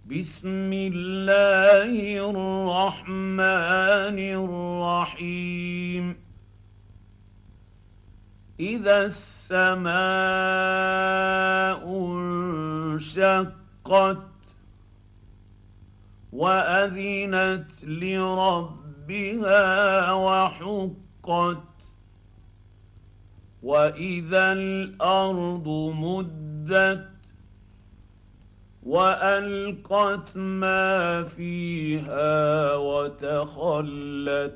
بسم الله الرحمن الرحيم. إذا السماء انشقت وأذنت لربها وحقت وإذا الأرض مدت وألقت ما فيها وتخلت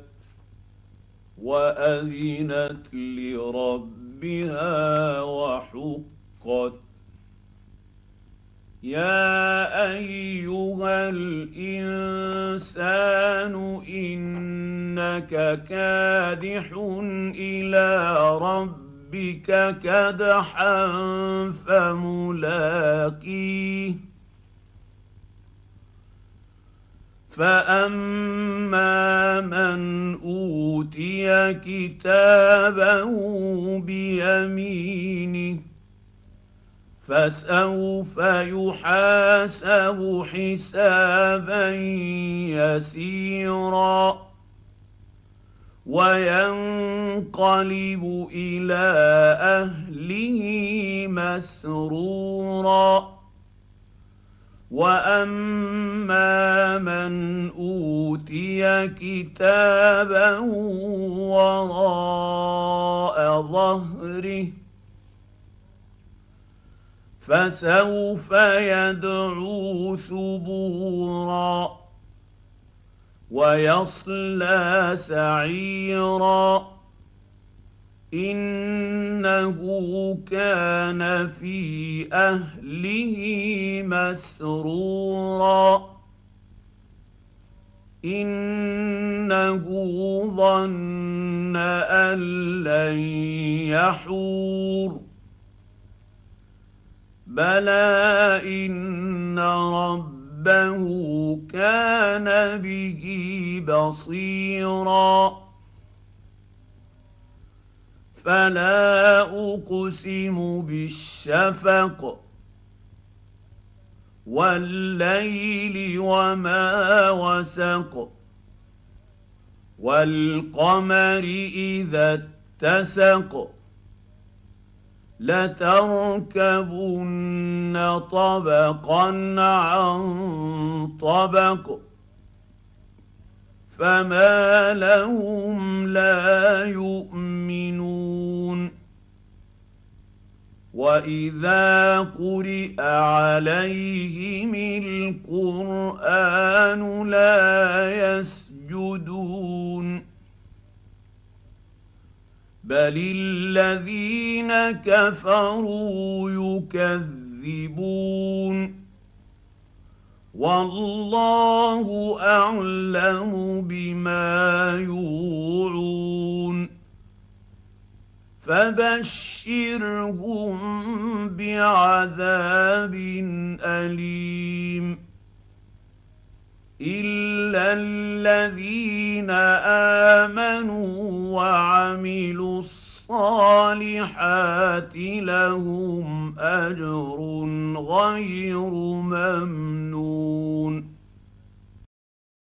وأذنت لربها وحقت. يا أيها الإنسان إنك كادح إلى ربك كدحا فملاقيه. فأما من أوتي كتابه بيمينه فسوف يحاسب حسابا يسيرا وينقلب إلى أهله مسرورا. واما من اوتي كتابه وراء ظهره فسوف يدعو ثبورا ويصلى سعيرا إنه كان في أهله مسرورا إنه ظن أن لن يحور بلى إن ربه كان به بصيرا. فلا أقسم بالشفق والليل وما وسق والقمر إذا اتسق لتركبن طبقا عن طبق فما لهم لا يؤمنون. وإذا قرئ عليهم القرآن لا يسجدون بل الذين كفروا يكذبون والله أعلم بما يوعون فبشرهم بعذاب أليم إلا الذين آمنوا وعملوا الصالحات لهم أجر غير ممنون.